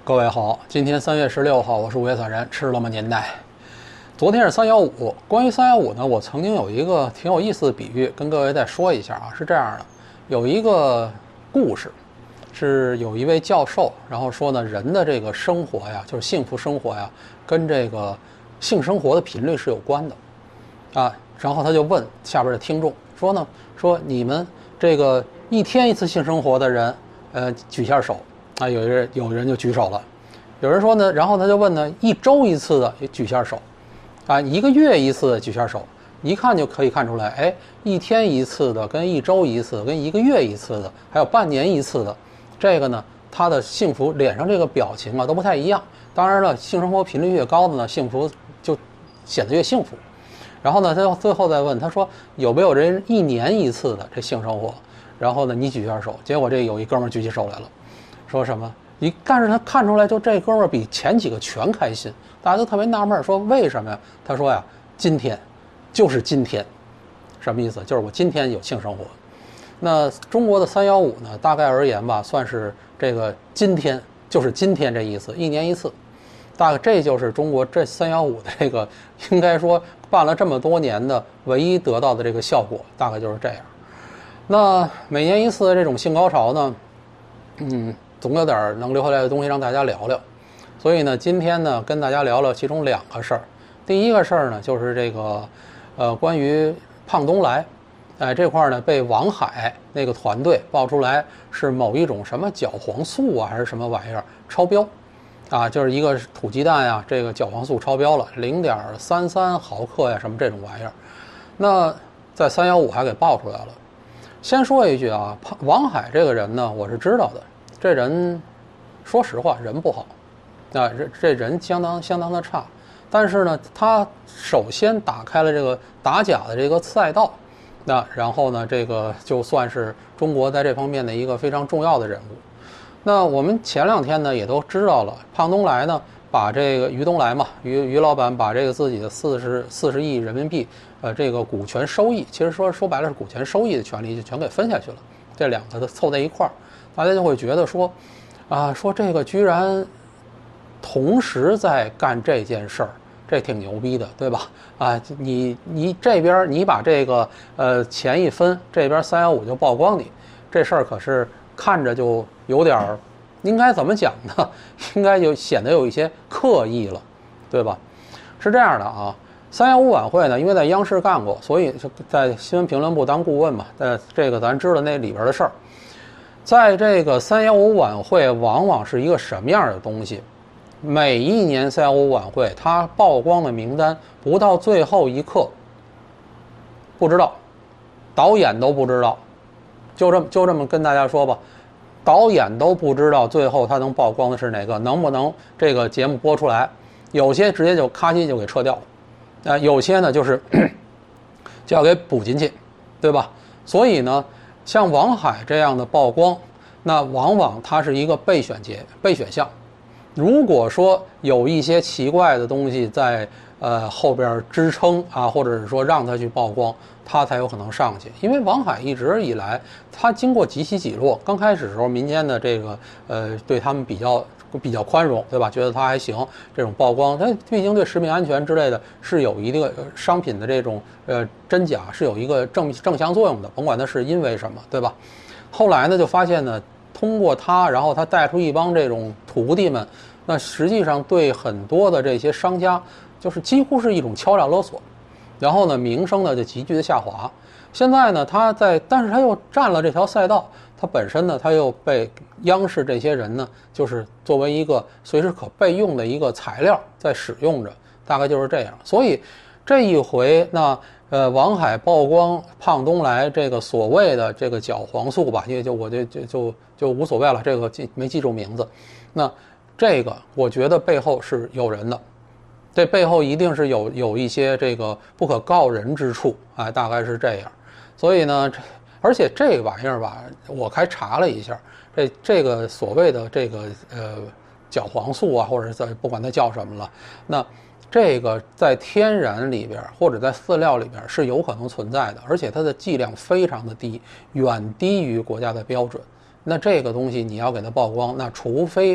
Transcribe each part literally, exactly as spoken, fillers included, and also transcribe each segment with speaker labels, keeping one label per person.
Speaker 1: 各位好，今天三月十六号，我是五月散人，吃了吗年代。昨天是三幺五，关于三幺五呢，我曾经有一个挺有意思的比喻，跟各位再说一下啊，是这样的，有一个故事，是有一位教授，然后说呢，人的这个生活呀，就是幸福生活呀，跟这个性生活的频率是有关的，啊，然后他就问下边的听众说呢，说你们这个一天一次性生活的人，呃，举下手。啊，有人有人就举手了，有人说呢，然后他就问呢，一周一次的也举下手，啊，一个月一次的举下手，一看就可以看出来，哎，一天一次的跟一周一次、跟一个月一次的，还有半年一次的，这个呢，他的幸福脸上这个表情啊都不太一样。当然了，性生活频率越高的呢，幸福就显得越幸福。然后呢，他最后再问他说，有没有人一年一次的这性生活？然后呢，你举下手，结果这有一哥们儿举起手来了。说什么？你但是他看出来，就这哥们儿比前几个全开心，大家都特别纳闷，说为什么呀？他说呀，今天就是今天，什么意思？就是我今天有性生活。那中国的三幺五呢，大概而言吧，算是这个今天就是今天这意思，一年一次。大概这就是中国这三幺五的这个，应该说办了这么多年的唯一得到的这个效果，大概就是这样。那每年一次的这种性高潮呢，嗯。总有点能留下来的东西让大家聊聊，所以呢，今天呢跟大家聊聊其中两个事儿。第一个事儿呢就是这个，呃，关于胖东来，哎，这块呢被王海那个团队爆出来是某一种什么角黄素啊还是什么玩意儿超标，啊，就是一个土鸡蛋呀，这个角黄素超标了零点三三毫克呀，什么这种玩意儿，那在三幺五还给爆出来了。先说一句啊，王海这个人呢，我是知道的。这人，说实话，人不好，啊，这这人相当相当的差。但是呢，他首先打开了这个打假的这个赛道，那然后呢，这个就算是中国在这方面的一个非常重要的人物。那我们前两天呢也都知道了，胖东来呢把这个于东来嘛，于于老板把这个自己的四十四十亿人民币，呃，这个股权收益，其实说说白了是股权收益的权利就全给分下去了，这两个都凑在一块儿。大家就会觉得说，啊，说这个居然同时在干这件事儿，这挺牛逼的，对吧？啊，你你这边你把这个呃钱一分，这边三幺五就曝光你，这事儿可是看着就有点儿，应该怎么讲呢？应该就显得有一些刻意了，对吧？是这样的啊，三幺五晚会呢，因为在央视干过，所以在新闻评论部当顾问嘛，呃，这个咱知道那里边的事儿。在这个三幺五晚会往往是一个什么样的东西？每一年三幺五晚会，它曝光的名单不到最后一刻不知道，导演都不知道，就这么就这么跟大家说吧，导演都不知道最后他能曝光的是哪个，能不能这个节目播出来？有些直接就咔叽就给撤掉了，啊、呃，有些呢就是就要给补进去，对吧？所以呢。像王海这样的曝光，那往往它是一个备选节、备选项。如果说有一些奇怪的东西在呃后边支撑啊，或者是说让他去曝光，他才有可能上去。因为王海一直以来，他经过几起几落，刚开始的时候，民间的这个呃对他们比较比较宽容，对吧？觉得他还行，这种曝光，但毕竟对食品安全之类的是有一定商品的这种呃真假是有一个正正向作用的，甭管它是因为什么，对吧？后来呢，就发现呢，通过他，然后他带出一帮这种徒弟们，那实际上对很多的这些商家，就是几乎是一种敲诈勒索，然后呢，名声呢就急剧的下滑。现在呢，他在，但是他又占了这条赛道。它本身呢，它又被央视这些人呢，就是作为一个随时可备用的一个材料在使用着，大概就是这样。所以这一回，那呃，王海曝光胖东来这个所谓的这个角黄素吧，因为就我就就就就无所谓了，这个记没记住名字。那这个我觉得背后是有人的，这背后一定是有有一些这个不可告人之处，哎，大概是这样。所以呢，这。而且这个玩意儿吧，我还查了一下，这这个所谓的这个呃角黄素啊，或者在不管它叫什么了，那这个在天然里边或者在饲料里边是有可能存在的，而且它的剂量非常的低，远低于国家的标准。那这个东西你要给它曝光，那除非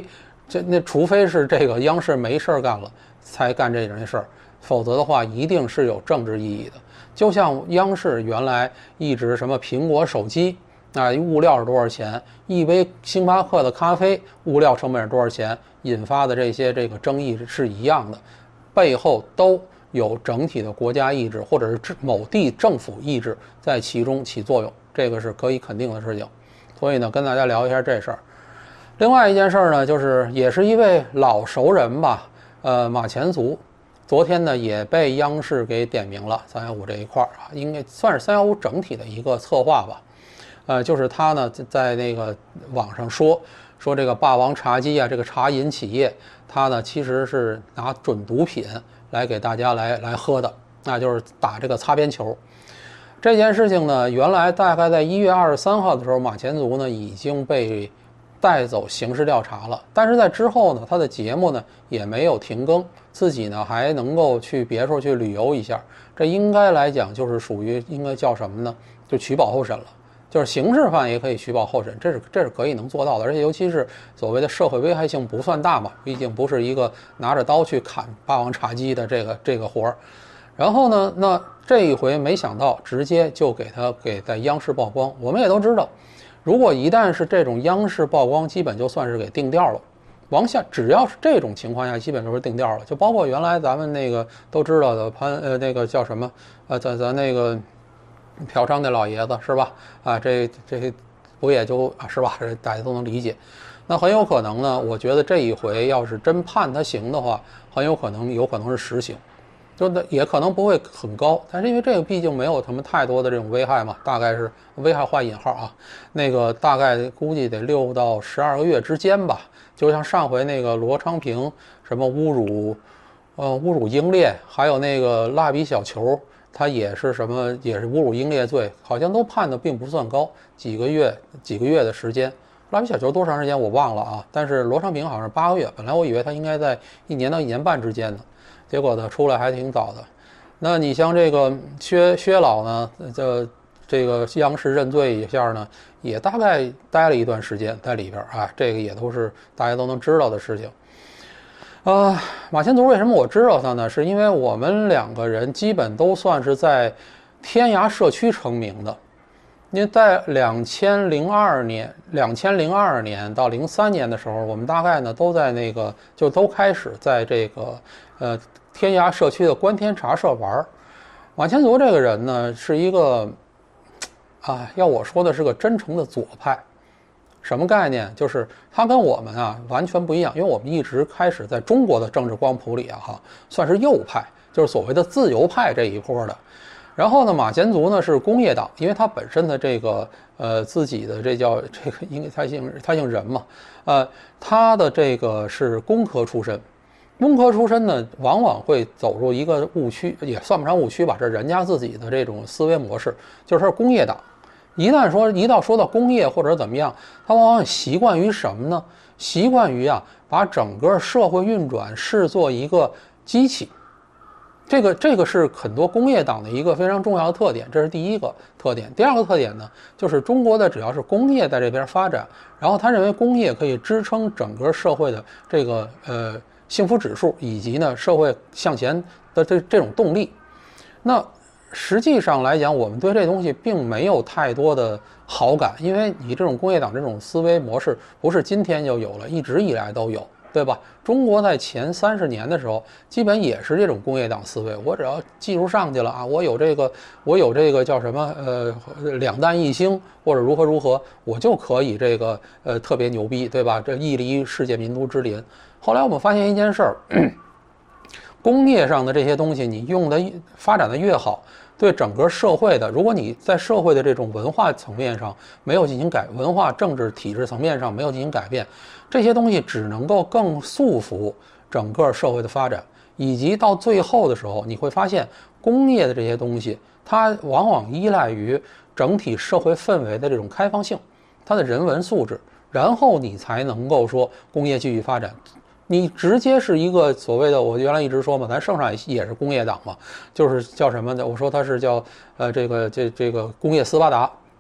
Speaker 1: 这那除非是这个央视没事干了才干这件事儿，否则的话一定是有政治意义的。就像央视原来一直什么苹果手机啊，物料是多少钱，一杯星巴克的咖啡物料成本是多少钱，引发的这些这个争议是一样的，背后都有整体的国家意志或者是某地政府意志在其中起作用，这个是可以肯定的事情。所以呢，跟大家聊一下这事儿。另外一件事呢，就是也是一位老熟人吧，呃，马前卒，昨天呢也被央视给点名了，三幺五这一块儿啊，应该算是三幺五整体的一个策划吧。呃，就是他呢在那个网上说说这个霸王茶姬啊，这个茶饮企业，他呢其实是拿准毒品来给大家来来喝的，那就是打这个擦边球。这件事情呢，原来大概在一月二十三号的时候，马前卒呢已经被带走刑事调查了，但是在之后呢，他的节目呢也没有停更，自己呢还能够去别处去旅游一下，这应该来讲就是属于应该叫什么呢？就取保候审了，就是刑事犯也可以取保候审，这是这是可以能做到的，而且尤其是所谓的社会危害性不算大嘛，毕竟不是一个拿着刀去砍霸王茶姬的这个这个活儿。然后呢，那这一回没想到直接就给他给在央视曝光。我们也都知道，如果一旦是这种央视曝光，基本就算是给定调了。往下只要是这种情况下，基本都是定调了。就包括原来咱们那个都知道的潘呃那个叫什么呃咱咱那个嫖娼那老爷子是吧？啊，这这不也就啊是吧？大家都能理解。那很有可能呢，我觉得这一回要是真判他刑的话，很有可能有可能是实刑。就也可能不会很高，但是因为这个毕竟没有什么太多的这种危害嘛，大概是危害画引号啊，那个大概估计得六到十二个月之间吧。就像上回那个罗昌平什么侮辱，呃侮辱英烈，还有那个蜡笔小球，他也是什么也是侮辱英烈罪，好像都判的并不算高，几个月几个月的时间。蜡笔小球多长时间我忘了啊，但是罗昌平好像是八个月，本来我以为他应该在一年到一年半之间呢。结果呢，出来还挺早的。那你像这个薛薛老呢，这这个央视认罪一下呢，也大概待了一段时间在里边啊，这个也都是大家都能知道的事情。呃，马前卒为什么我知道他呢？是因为我们两个人基本都算是在天涯社区成名的。因为在两千零二年、两千零二年到零三年的时候，我们大概呢都在那个就都开始在这个呃天涯社区的观天茶社玩。马前卒这个人呢是一个啊，要我说的是个真诚的左派。什么概念？就是他跟我们啊完全不一样，因为我们一直开始在中国的政治光谱里啊哈，算是右派，就是所谓的自由派这一波的。然后呢，马前卒呢是工业党，因为他本身的这个呃自己的这叫这个，因为他姓他姓任嘛，呃，他的这个是工科出身，工科出身呢，往往会走入一个误区，也算不上误区吧，这是人家自己的这种思维模式，就是工业党。一旦说一到说到工业或者怎么样，他往往习惯于什么呢？习惯于啊，把整个社会运转视作一个机器。这个这个是很多工业党的一个非常重要的特点，这是第一个特点。第二个特点呢，就是中国的只要是工业在这边发展，然后他认为工业可以支撑整个社会的这个呃幸福指数，以及呢社会向前的这这种动力。那实际上来讲，我们对这东西并没有太多的好感，因为你这种工业党这种思维模式不是今天就有了，一直以来都有。对吧？中国在前三十年的时候，基本也是这种工业党思维。我只要技术上去了啊，我有这个，我有这个叫什么？呃，两弹一星或者如何如何，我就可以这个呃特别牛逼，对吧？这屹立世界民族之林。后来我们发现一件事儿，工业上的这些东西，你用的发展的越好，对整个社会的，如果你在社会的这种文化层面上没有进行改，文化政治体制层面上没有进行改变。这些东西只能够更束缚整个社会的发展，以及到最后的时候，你会发现工业的这些东西，它往往依赖于整体社会氛围的这种开放性，它的人文素质，然后你才能够说工业继续发展。你直接是一个所谓的，我原来一直说嘛，咱圣上也是工业党嘛，就是叫什么呢？我说它是叫呃这个这这个工业斯巴达。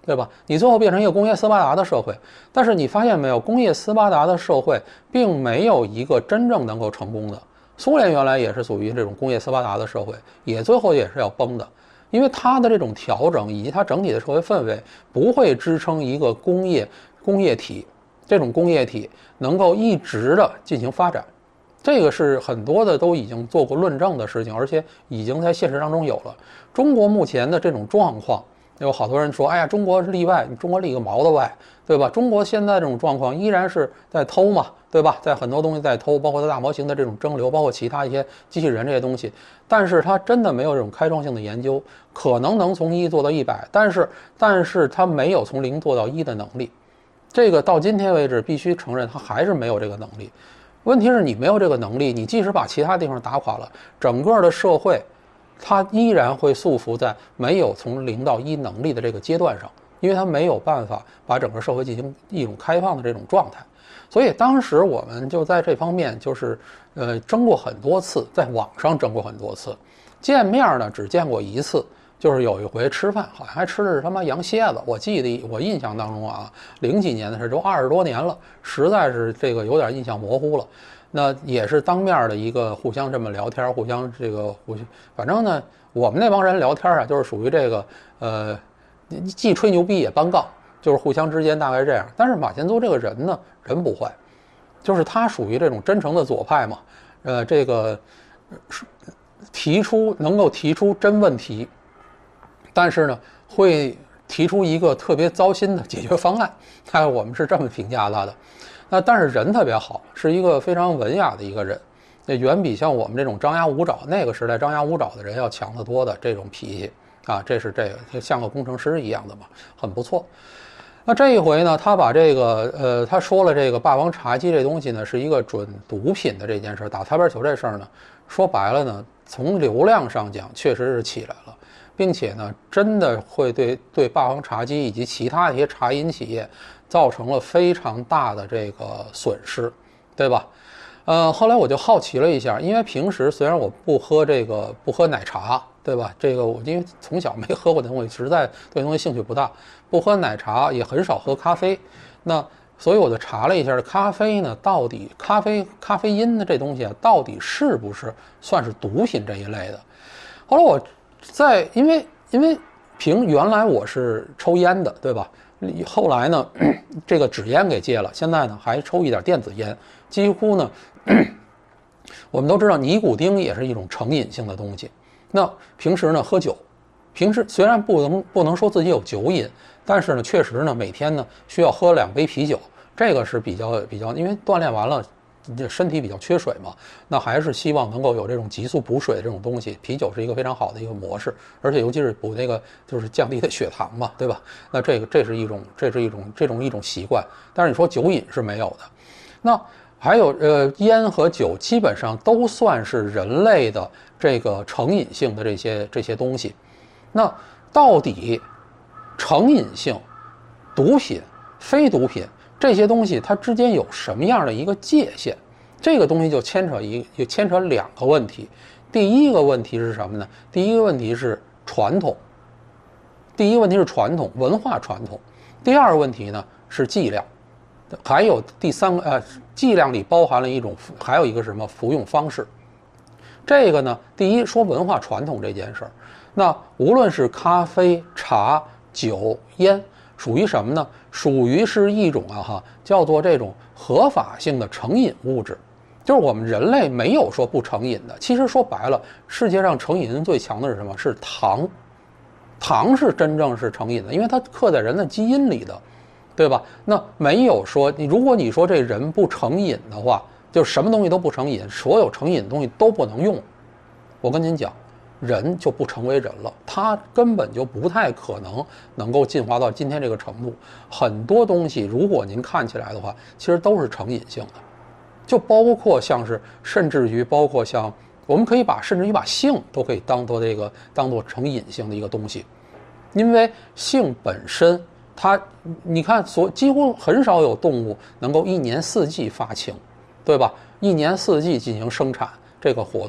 Speaker 1: 对吧？你最后变成一个工业斯巴达的社会，但是你发现没有，工业斯巴达的社会并没有一个真正能够成功的。苏联原来也是属于这种工业斯巴达的社会，也最后也是要崩的，因为它的这种调整以及它整体的社会氛围不会支撑一个工业工业体，这种工业体能够一直的进行发展。这个是很多的都已经做过论证的事情，而且已经在现实当中有了。中国目前的这种状况，有好多人说，哎呀，中国是例外，中国例个毛的外，对吧？中国现在这种状况依然是在偷嘛，对吧？在很多东西在偷，包括它大模型的这种蒸馏，包括其他一些机器人这些东西，但是它真的没有这种开创性的研究，可能能从一做到一百，但是但是它没有从零做到一的能力。这个到今天为止，必须承认它还是没有这个能力。问题是你没有这个能力，你即使把其他地方打垮了，整个的社会它依然会束缚在没有从零到一能力的这个阶段上，因为它没有办法把整个社会进行一种开放的这种状态。所以当时我们就在这方面就是呃争过很多次，在网上争过很多次，见面呢只见过一次，就是有一回吃饭，好像还吃的是他妈羊蝎子，我记得我印象当中啊，零几年的事，都二十多年了，实在是这个有点印象模糊了。那也是当面的一个互相这么聊天，互相这个互相，反正呢，我们那帮人聊天啊，就是属于这个呃，既吹牛逼也搬杠，就是互相之间大概这样。但是马前卒这个人呢，人不坏，就是他属于这种真诚的左派嘛，呃，这个提出能够提出真问题，但是呢，会提出一个特别糟心的解决方案，哎，我们是这么评价他的。那但是人特别好，是一个非常文雅的一个人，那远比像我们这种张牙舞爪那个时代张牙舞爪的人要强得多的这种脾气啊，这是这个就像个工程师一样的嘛，很不错。那这一回呢，他把这个呃，他说了这个霸王茶姬这东西呢是一个准毒品的这件事，打擦边球这事儿呢，说白了呢，从流量上讲确实是起来了，并且呢，真的会对对霸王茶姬以及其他一些茶饮企业造成了非常大的这个损失，对吧？呃，后来我就好奇了一下，因为平时虽然我不喝这个不喝奶茶，对吧？这个我因为从小没喝过的东西，实在对东西兴趣不大，不喝奶茶也很少喝咖啡。那所以我就查了一下，咖啡呢，到底咖啡咖啡因的这东西啊，到底是不是算是毒品这一类的？后来我在因为因为凭原来我是抽烟的，对吧？后来呢，这个纸烟给戒了，现在呢还抽一点电子烟，几乎呢，我们都知道尼古丁也是一种成瘾性的东西。那平时呢喝酒，平时虽然不能不能说自己有酒瘾，但是呢确实呢每天呢需要喝两杯啤酒，这个是比较比较，因为锻炼完了。这身体比较缺水嘛，那还是希望能够有这种急速补水的这种东西。啤酒是一个非常好的一个模式，而且尤其是补那个就是降低的血糖嘛，对吧？那这个这是一种这是一种这种一种习惯。但是你说酒瘾是没有的。那还有呃烟和酒基本上都算是人类的这个成瘾性的这些这些东西。那到底成瘾性、毒品、非毒品？这些东西它之间有什么样的一个界限？这个东西就牵扯一就牵扯两个问题。第一个问题是什么呢？第一个问题是传统。第一个问题是传统文化传统。第二个问题呢是剂量。还有第三个呃，剂量里包含了一种，还有一个什么服用方式。这个呢，第一说文化传统这件事儿，那无论是咖啡、茶、酒、烟。属于什么呢？属于是一种啊哈，叫做这种合法性的成瘾物质，就是我们人类没有说不成瘾的。其实说白了，世界上成瘾性最强的是什么？是糖，糖是真正是成瘾的，因为它刻在人的基因里的，对吧？那没有说你，如果你说这人不成瘾的话，就什么东西都不成瘾，所有成瘾的东西都不能用。我跟您讲。人就不成为人了，他根本就不太可能能够进化到今天这个程度。很多东西，如果您看起来的话，其实都是成瘾性的，就包括像是，甚至于包括像，我们可以把甚至于把性都可以当做这个当做成瘾性的一个东西，因为性本身，它你看所几乎很少有动物能够一年四季发情，对吧？一年四季进行生产这个活动。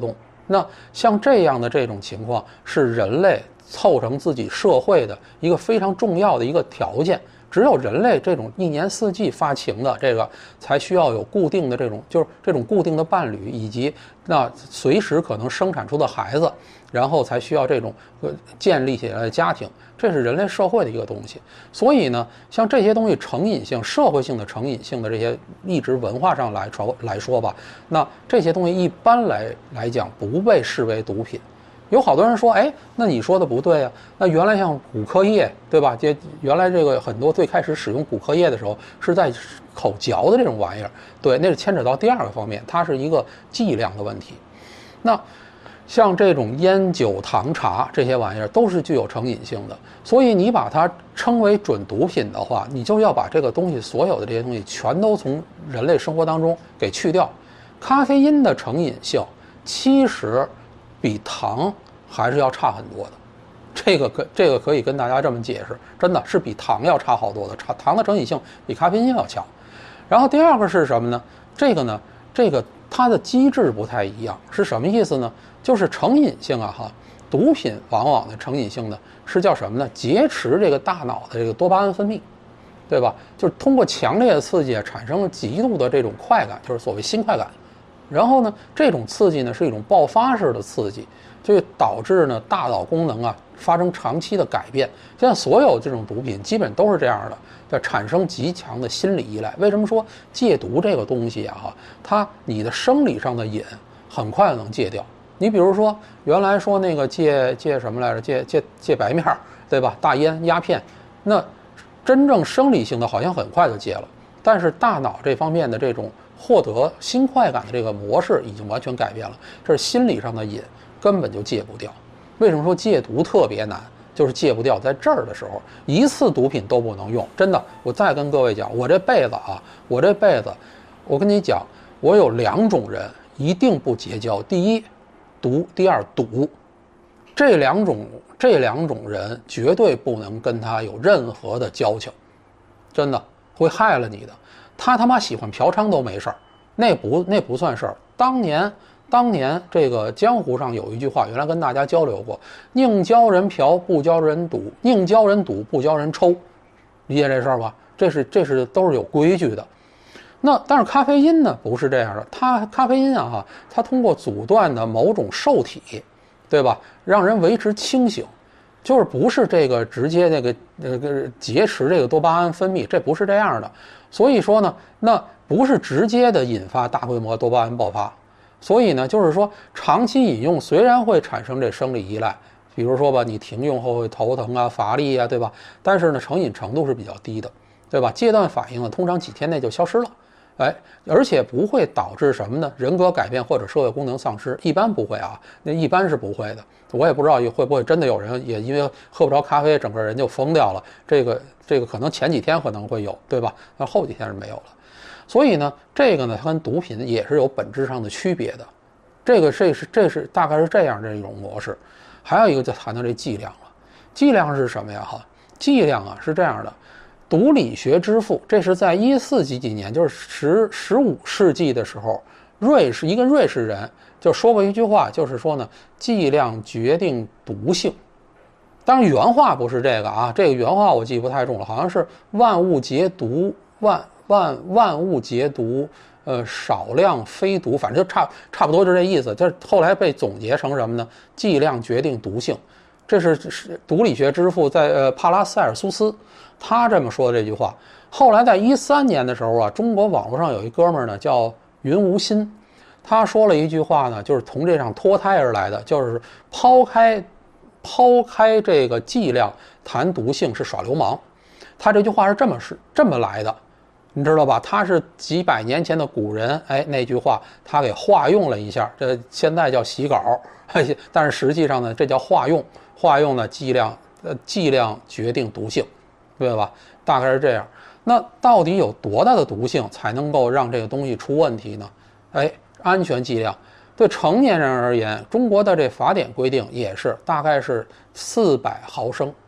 Speaker 1: 那像这样的这种情况，是人类凑成自己社会的一个非常重要的一个条件。只有人类这种一年四季发情的这个，才需要有固定的这种，就是这种固定的伴侣，以及那随时可能生产出的孩子，然后才需要这种呃建立起来的家庭，这是人类社会的一个东西。所以呢，像这些东西成瘾性、社会性的成瘾性的这些，一直文化上来说来说吧，那这些东西一般来来讲不被视为毒品。有好多人说，哎，那你说的不对啊。那原来像骨科液，对吧？这原来这个很多最开始使用骨科液的时候，是在口嚼的这种玩意儿，对，那是牵扯到第二个方面，它是一个剂量的问题。那像这种烟酒糖茶这些玩意儿都是具有成瘾性的，所以你把它称为准毒品的话，你就要把这个东西所有的这些东西全都从人类生活当中给去掉。咖啡因的成瘾性其实比糖还是要差很多的，这个可这个可以跟大家这么解释，真的是比糖要差好多的，差糖的成瘾性比咖啡因要强。然后第二个是什么呢？这个呢，这个它的机制不太一样，是什么意思呢？就是成瘾性啊哈，毒品往往的成瘾性呢是叫什么呢？劫持这个大脑的这个多巴胺分泌，对吧？就是通过强烈的刺激产生了极度的这种快感，就是所谓新快感。然后呢，这种刺激呢是一种爆发式的刺激，就导致呢大脑功能啊发生长期的改变。现在所有这种毒品基本都是这样的，要产生极强的心理依赖。为什么说戒毒这个东西啊哈，它你的生理上的瘾很快能戒掉。你比如说原来说那个戒戒什么来着，戒戒戒白面，对吧？大烟、鸦片，那真正生理性的好像很快就戒了，但是大脑这方面的这种获得新快感的这个模式已经完全改变了，这是心理上的瘾，根本就戒不掉。为什么说戒毒特别难？就是戒不掉，在这儿的时候，一次毒品都不能用。真的，我再跟各位讲，我这辈子啊，我这辈子，我跟你讲，我有两种人一定不结交：第一，毒；第二，赌。这两种这两种人绝对不能跟他有任何的交情，真的会害了你的。他他妈喜欢嫖娼都没事儿，那不那不算事儿。当年当年这个江湖上有一句话，原来跟大家交流过：宁教人嫖，不教人赌；宁教人赌，不教人抽。理解这事儿吧？这是这是都是有规矩的。那但是咖啡因呢，不是这样的。它咖啡因啊哈，它通过阻断的某种受体，对吧，让人维持清醒。就是不是这个直接那个那个劫持这个多巴胺分泌，这不是这样的。所以说呢，那不是直接的引发大规模多巴胺爆发。所以呢，就是说长期饮用虽然会产生这生理依赖，比如说吧，你停用后会头疼啊、乏力啊，对吧？但是呢，成瘾程度是比较低的，对吧？戒断反应呢，通常几天内就消失了。哎，而且不会导致什么呢？人格改变或者社会功能丧失，一般不会啊，那一般是不会的。我也不知道会不会真的有人也因为喝不着咖啡，整个人就疯掉了。这个这个可能前几天可能会有，对吧？那后几天是没有了。所以呢，这个呢，它跟毒品也是有本质上的区别的。这个这是这是大概是这样这种模式。还有一个就谈到这剂量了。剂量是什么呀？哈，剂量啊是这样的。毒理学之父，这是在一四几几年，就是十十五世纪的时候，瑞士一个瑞士人就说过一句话，就是说呢，剂量决定毒性。当然原话不是这个啊，这个原话我记不太重了，好像是万物皆毒，万万万物皆毒，呃，少量非毒，反正就差差不多就这意思。就是后来被总结成什么呢？剂量决定毒性。这是毒理学之父在呃帕拉塞尔苏斯。他这么说的这句话，后来在一三年的时候啊，中国网络上有一哥们儿呢叫云无心，他说了一句话呢，就是从这上脱胎而来的，就是抛开抛开这个剂量谈毒性是耍流氓。他这句话是这么是这么来的，你知道吧？他是几百年前的古人，哎，那句话他给化用了一下，这现在叫洗稿，但是实际上呢，这叫化用，化用呢剂量呃剂量决定毒性。对吧？大概是这样。那到底有多大的毒性才能够让这个东西出问题呢？哎，安全剂量对成年人而言，中国的这法典规定也是大概是四百毫升，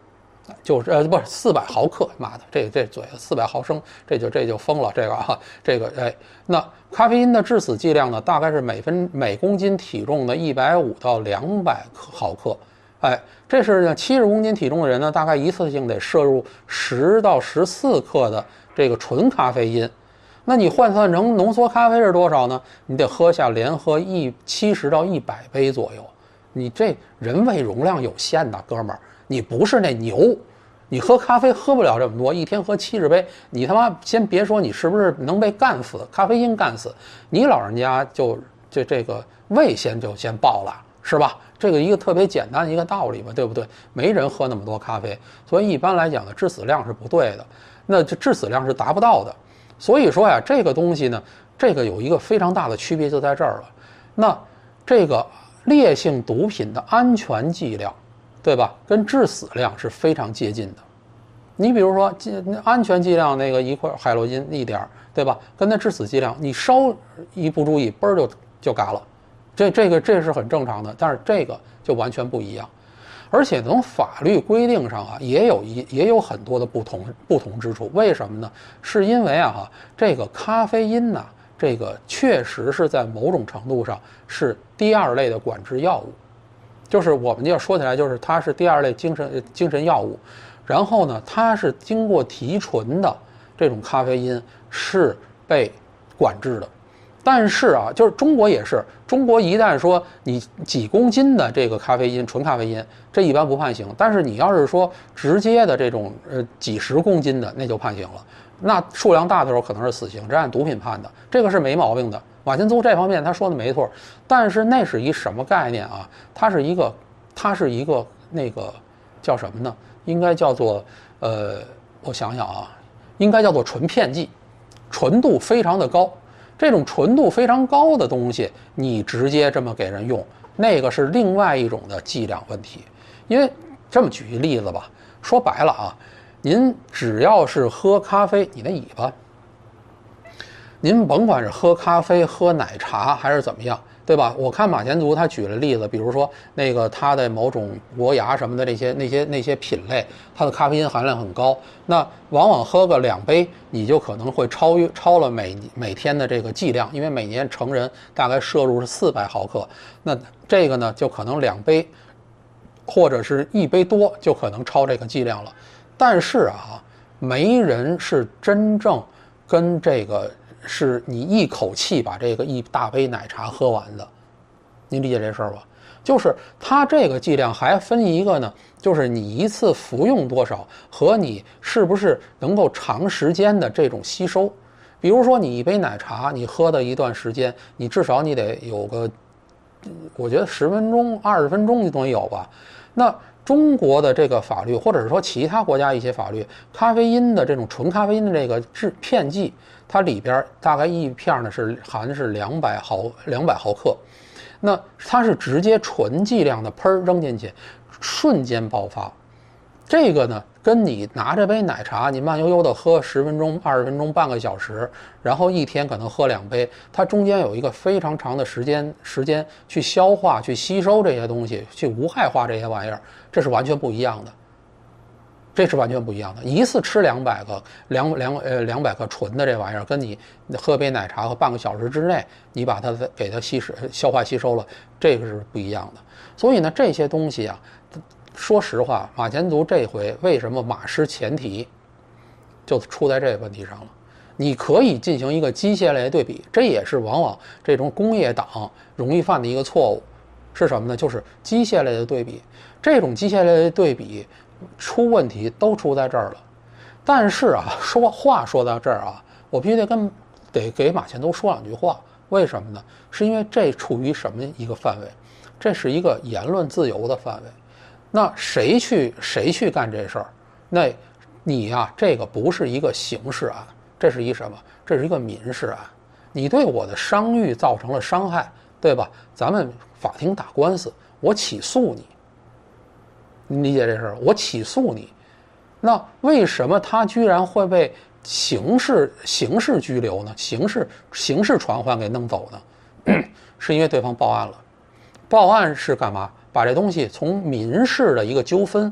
Speaker 1: 就是呃不是四百毫克，妈的，这这嘴四百毫升，这就这就疯了，这个啊，这个哎，那咖啡因的致死剂量呢，大概是每分每公斤体重的一百五到两百毫克，哎，这是七十公斤体重的人呢，大概一次性得摄入十到十四克的这个纯咖啡因。那你换算成浓缩咖啡是多少呢？你得喝下连喝一七十到一百杯左右。你这人胃容量有限的，哥们儿，你不是那牛，你喝咖啡喝不了这么多，一天喝七十杯，你他妈先别说你是不是能被干死，咖啡因干死，你老人家就这这个胃先就先爆了，是吧？这个一个特别简单的一个道理嘛，对不对？没人喝那么多咖啡，所以一般来讲呢，致死量是不对的，那这致死量是达不到的。所以说呀，这个东西呢，这个有一个非常大的区别就在这儿了。那这个烈性毒品的安全剂量，对吧？跟致死量是非常接近的。你比如说，安全剂量那个一块海洛因一点，对吧？跟那致死剂量，你稍一不注意，嘣儿就就嘎了。这这个这是很正常的，但是这个就完全不一样。而且从法律规定上啊，也有一也有很多的不同不同之处。为什么呢？是因为啊哈，这个咖啡因呐、啊，这个确实是在某种程度上是第二类的管制药物，就是我们要说起来，就是它是第二类精神精神药物。然后呢，它是经过提纯的这种咖啡因是被管制的。但是啊，就是中国也是，中国一旦说你几公斤的这个咖啡因，纯咖啡因，这一般不判刑。但是你要是说直接的这种呃几十公斤的，那就判刑了。那数量大的时候可能是死刑，这按毒品判的，这个是没毛病的。马前卒这方面他说的没错，但是那是一什么概念啊？它是一个，它是一个那个叫什么呢？应该叫做呃，我想想啊，应该叫做纯片剂，纯度非常的高。这种纯度非常高的东西，你直接这么给人用，那个是另外一种的剂量问题。因为这么举一例子吧，说白了啊，您只要是喝咖啡，你的尾巴，您甭管是喝咖啡、喝奶茶还是怎么样，对吧？我看马前卒他举了例子，比如说那个他的某种国牙什么的那些那些那些品类，它的咖啡因含量很高，那往往喝个两杯，你就可能会超越超了每每天的这个剂量，因为每年成人大概摄入是四百毫克，那这个呢就可能两杯或者是一杯多就可能超这个剂量了。但是啊，没人是真正跟这个。是你一口气把这个一大杯奶茶喝完的，您理解这事儿吧？就是它这个剂量还分一个呢，就是你一次服用多少和你是不是能够长时间的这种吸收。比如说你一杯奶茶，你喝的一段时间，你至少你得有个，我觉得十分钟、二十分钟你总得有吧？那中国的这个法律，或者是说其他国家一些法律，咖啡因的这种纯咖啡因的这个制片剂。它里边大概一片呢是含是两百毫两百毫克，那它是直接纯剂量的喷扔进去，瞬间爆发。这个呢，跟你拿着杯奶茶，你慢悠悠的喝十分钟、二十分钟、半个小时，然后一天可能喝两杯，它中间有一个非常长的时间时间去消化、去吸收这些东西，去无害化这些玩意儿，这是完全不一样的。这是完全不一样的，一次吃两百个两两呃两百克纯的这玩意儿，跟你喝杯奶茶和半个小时之内，你把它给它吸收消化吸收了，这个是不一样的。所以呢，这些东西啊，说实话，马前卒这回为什么马失前蹄，就出在这个问题上了。你可以进行一个机械类的对比，这也是往往这种工业党容易犯的一个错误，是什么呢？就是机械类的对比，这种机械类的对比。出问题都出在这儿了，但是啊，说话说到这儿啊，我必须得跟得给马前卒说两句话。为什么呢？是因为这处于什么一个范围？这是一个言论自由的范围。那谁去谁去干这事儿？那你呀、啊，这个不是一个刑事案，这是一什么？这是一个民事案。你对我的商誉造成了伤害，对吧？咱们法庭打官司，我起诉你。你理解这事儿？我起诉你，那为什么他居然会被刑事刑事拘留呢？刑事刑事传唤给弄走呢？是因为对方报案了。报案是干嘛？把这东西从民事的一个纠纷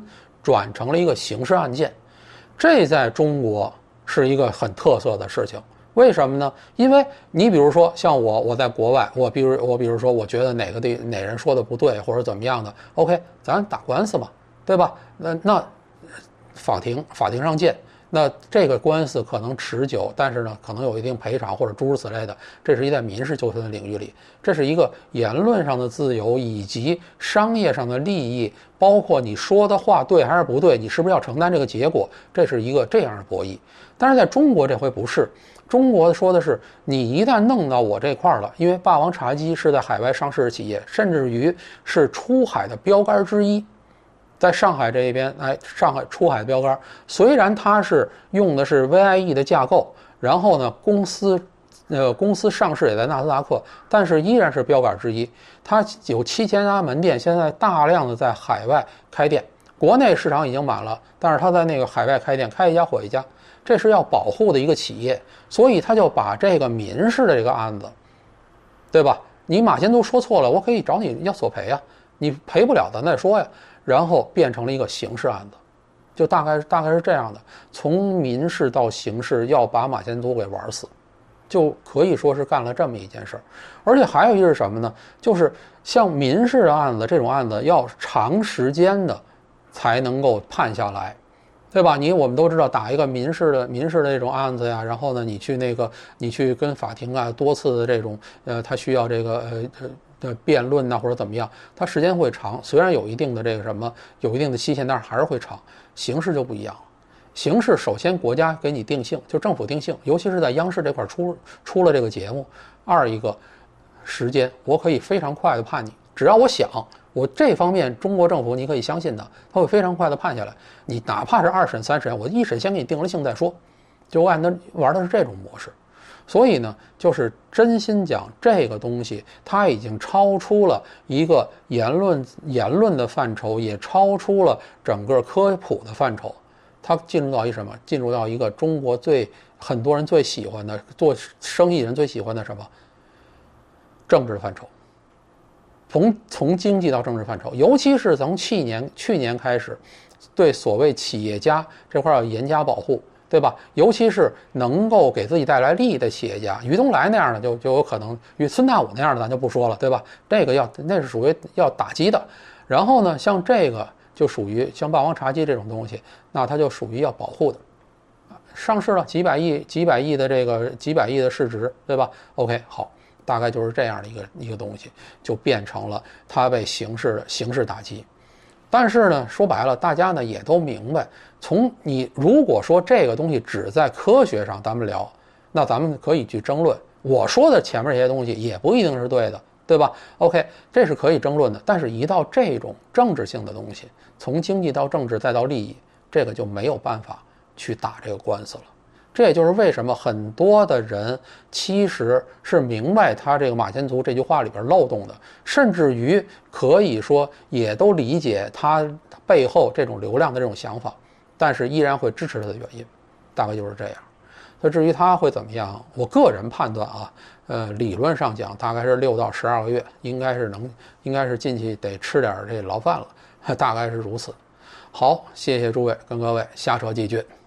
Speaker 1: 转成了一个刑事案件，这在中国是一个很特色的事情。为什么呢？因为你比如说像我，我在国外，我比如我比如说我觉得哪个地哪人说的不对或者怎么样的 ，OK， 咱打官司嘛，对吧？那那法庭法庭上见。那这个官司可能持久，但是呢，可能有一定赔偿或者诸如此类的，这是一在民事纠纷的领域里，这是一个言论上的自由以及商业上的利益，包括你说的话对还是不对，你是不是要承担这个结果，这是一个这样的博弈。但是在中国这回不是，中国说的是你一旦弄到我这块了，因为霸王茶姬是在海外上市的企业，甚至于是出海的标杆之一。在上海这一边，哎，上海出海的标杆，虽然它是用的是 V I E 的架构，然后呢，公司，呃，公司上市也在纳斯达克，但是依然是标杆之一。它有七千家门店，现在大量的在海外开店，国内市场已经满了，但是它在那个海外开店，开一家毁一家，这是要保护的一个企业，所以他就把这个民事的这个案子，对吧？你马先都说错了，我可以找你要索赔啊，你赔不了咱再说呀。然后变成了一个刑事案子，就大概大概是这样的，从民事到刑事要把马先都给玩死，就可以说是干了这么一件事儿。而且还有一个是什么呢？就是像民事的案子这种案子要长时间的才能够判下来，对吧？你我们都知道，打一个民事的民事的这种案子呀，然后呢，你去那个你去跟法庭啊多次的这种呃，他需要这个呃呃。的辩论呐，或者怎么样，它时间会长，虽然有一定的这个什么，有一定的期限，但是还是会长。刑事就不一样了，刑事首先国家给你定性，就政府定性，尤其是在央视这块出出了这个节目。二一个时间，我可以非常快的判你，只要我想，我这方面中国政府你可以相信的，他会非常快的判下来。你哪怕是二审、三审，我一审先给你定了性再说，就按的玩的是这种模式。所以呢，就是真心讲，这个东西它已经超出了一个言论言论的范畴，也超出了整个科普的范畴。它进入到一什么？进入到一个中国最很多人最喜欢的，做生意人最喜欢的什么？政治范畴。从从经济到政治范畴，尤其是从去年去年开始，对所谓企业家这块要严加保护。对吧？尤其是能够给自己带来利益的企业家，于东来那样的就就有可能，与孙大武那样的咱就不说了，对吧？这个要那是属于要打击的。然后呢，像这个就属于像霸王茶姬这种东西，那它就属于要保护的。上市了几百亿、几百亿的这个几百亿的市值，对吧 ？OK， 好，大概就是这样的一个一个东西，就变成了它被刑事刑事打击。但是呢，说白了，大家呢也都明白，从你如果说这个东西只在科学上咱们聊，那咱们可以去争论。我说的前面这些东西也不一定是对的，对吧 ？OK， 这是可以争论的。但是，一到这种政治性的东西，从经济到政治再到利益，这个就没有办法去打这个官司了。这也就是为什么很多的人其实是明白他这个马先卒这句话里边漏洞的，甚至于可以说也都理解他背后这种流量的这种想法，但是依然会支持他的原因，大概就是这样。那至于他会怎么样，我个人判断啊，呃，理论上讲大概是六到十二个月，应该是能，应该是进去得吃点这牢饭了，大概是如此。好，谢谢诸位，跟各位瞎扯几句。